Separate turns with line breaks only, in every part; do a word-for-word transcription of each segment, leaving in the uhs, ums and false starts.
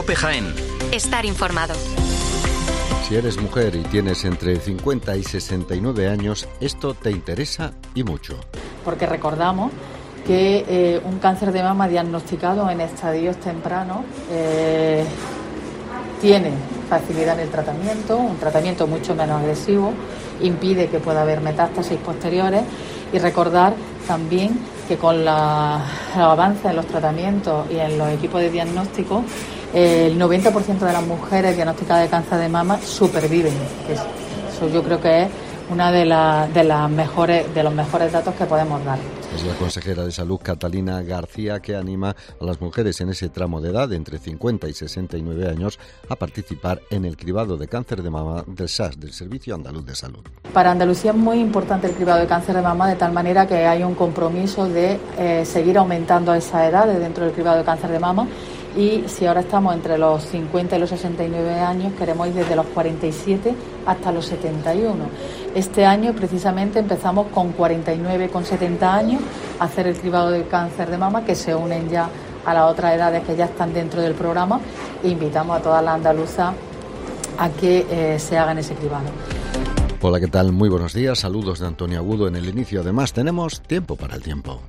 COPE Jaén.
Estar informado.
Si eres mujer y tienes entre cincuenta y sesenta y nueve años, esto te interesa y mucho.
Porque recordamos que eh, un cáncer de mama diagnosticado en estadios tempranos eh, tiene facilidad en el tratamiento, un tratamiento mucho menos agresivo, impide que pueda haber metástasis posteriores, y recordar también que con la, el avance en los tratamientos y en los equipos de diagnóstico, eh, el noventa por ciento de las mujeres diagnosticadas de cáncer de mama superviven. Eso yo creo que es una de, la, de, las mejores, de los mejores datos que podemos dar.
Es la consejera de Salud, Catalina García, que anima a las mujeres en ese tramo de edad, de entre cincuenta y sesenta y nueve años, a participar en el cribado de cáncer de mama del S A S, del Servicio Andaluz de Salud.
Para Andalucía es muy importante el cribado de cáncer de mama, de tal manera que hay un compromiso de eh, seguir aumentando esa edad dentro del cribado de cáncer de mama. Y si ahora estamos entre los cincuenta y los sesenta y nueve años, queremos ir desde los cuarenta y siete hasta los setenta y uno. Este año precisamente empezamos con cuarenta y nueve con setenta años a hacer el cribado de cáncer de mama, que se unen ya a las otras edades que ya están dentro del programa, e invitamos a todas las andaluzas a que eh, se hagan ese cribado.
Hola, ¿qué tal? Muy buenos días, saludos de Antonio Agudo en el inicio. Además tenemos tiempo para el tiempo.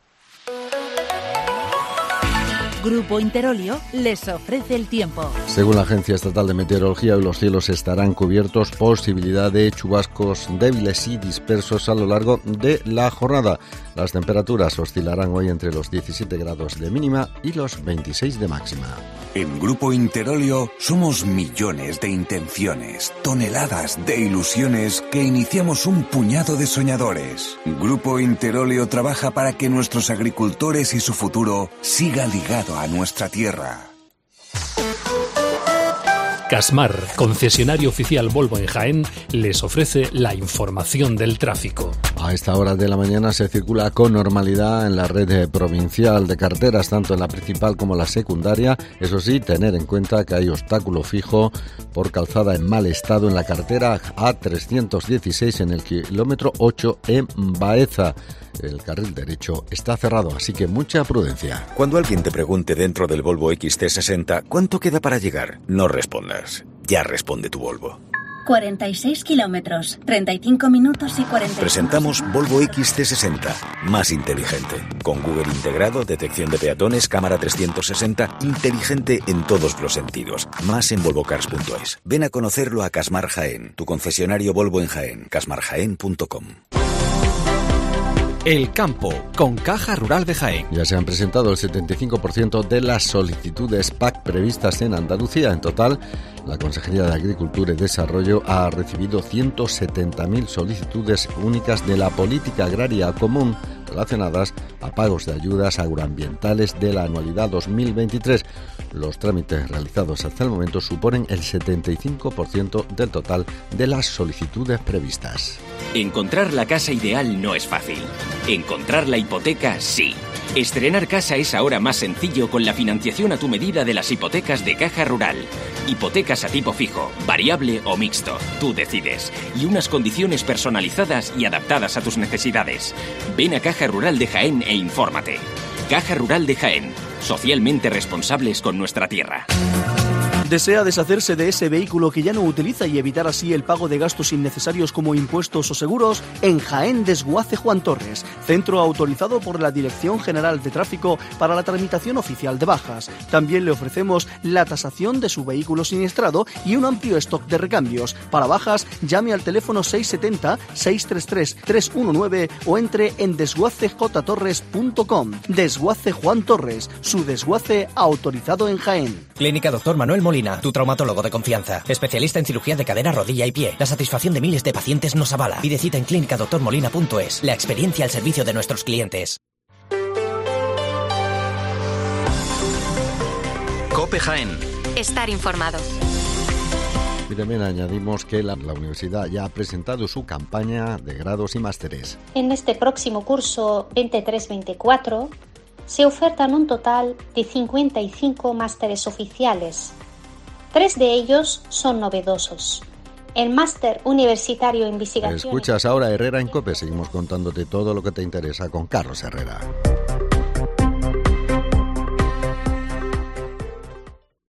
Grupo Interolio les ofrece el tiempo.
Según la Agencia Estatal de Meteorología, hoy los cielos estarán cubiertos, posibilidad de chubascos débiles y dispersos a lo largo de la jornada. Las temperaturas oscilarán hoy entre los diecisiete grados de mínima y los veintiséis de máxima.
En Grupo Interolio somos millones de intenciones, toneladas de ilusiones que iniciamos un puñado de soñadores. Grupo Interolio trabaja para que nuestros agricultores y su futuro siga ligado a nuestra tierra.
Casmar, concesionario oficial Volvo en Jaén, les ofrece la información del tráfico.
A esta hora de la mañana se circula con normalidad en la red provincial de carreteras, tanto en la principal como en la secundaria. Eso sí, tener en cuenta que hay obstáculo fijo por calzada en mal estado en la carretera A trescientos dieciséis en el kilómetro ocho en Baeza. El carril derecho está cerrado, así que mucha prudencia.
Cuando alguien te pregunte dentro del Volvo X C sesenta ¿cuánto queda para llegar? No respondas. Ya responde tu Volvo.
cuarenta y seis kilómetros, treinta y cinco minutos y cuarenta.
Presentamos Volvo X C sesenta, más inteligente. Con Google integrado, detección de peatones, cámara trescientos sesenta, inteligente en todos los sentidos. Más en volvocars punto es. Ven a conocerlo a Casmar Jaén, tu concesionario Volvo en Jaén, casmar jaén punto com.
El campo, con Caja Rural de Jaén.
Ya se han presentado el setenta y cinco por ciento de las solicitudes P A C previstas en Andalucía. En total, la Consejería de Agricultura y Desarrollo ha recibido ciento setenta mil solicitudes únicas de la política agraria común relacionadas a pagos de ayudas agroambientales de la anualidad dos mil veintitrés. Los trámites realizados hasta el momento suponen el setenta y cinco por ciento del total de las solicitudes previstas.
Encontrar la casa ideal no es fácil. Encontrar la hipoteca, sí. Estrenar casa es ahora más sencillo con la financiación a tu medida de las hipotecas de Caja Rural. Hipotecas a tipo fijo, variable o mixto, tú decides. Y unas condiciones personalizadas y adaptadas a tus necesidades. Ven a Caja Rural de Jaén e infórmate. Caja Rural de Jaén, socialmente responsables con nuestra tierra.
¿Desea deshacerse de ese vehículo que ya no utiliza y evitar así el pago de gastos innecesarios como impuestos o seguros? En Jaén Desguace Juan Torres, centro autorizado por la Dirección General de Tráfico para la tramitación oficial de bajas. También le ofrecemos la tasación de su vehículo siniestrado y un amplio stock de recambios. Para bajas, llame al teléfono seis siete cero, seis tres tres, tres uno nueve o entre en desguace j torres punto com. Desguace Juan Torres, su desguace autorizado en Jaén.
Clínica Doctor Manuel Molina, tu traumatólogo de confianza. Especialista en cirugía de cadera, rodilla y pie. La satisfacción de miles de pacientes nos avala. Pide cita en clínica doctor molina punto es. La experiencia al servicio de nuestros clientes.
COPE Jaén.
Estar informado.
Y también añadimos que la, la universidad ya ha presentado su campaña de grados y másteres.
En este próximo curso veintitrés veinticuatro se ofertan un total de cincuenta y cinco másteres oficiales. Tres de ellos son novedosos. El Máster Universitario en Investigación.
Escuchas ahora Herrera en COPE. Seguimos contándote todo lo que te interesa con Carlos Herrera.